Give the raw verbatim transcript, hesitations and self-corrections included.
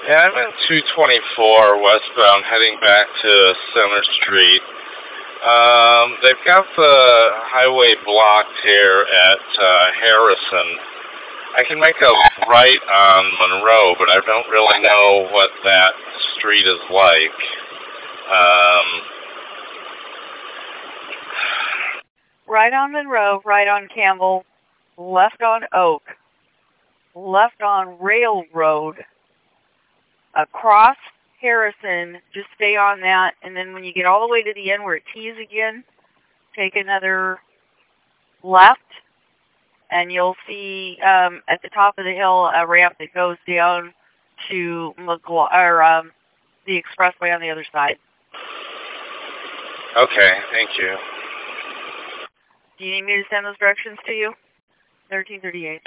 Yeah, I'm in two twenty-four westbound heading back to Center Street. Um, they've got the highway blocked here at uh, Harrison. I can make a right on Monroe, but I don't really know what that street is like. Um, Right on Monroe, right on Campbell, left on Oak, left on Railroad, across Harrison, just stay on that, and then when you get all the way to the end where it tees again, take another left, and you'll see um, at the top of the hill a ramp that goes down to McGla- or, um, the expressway on the other side. Okay, thank you. Do you need me to send those directions to you? thirteen thirty-eight.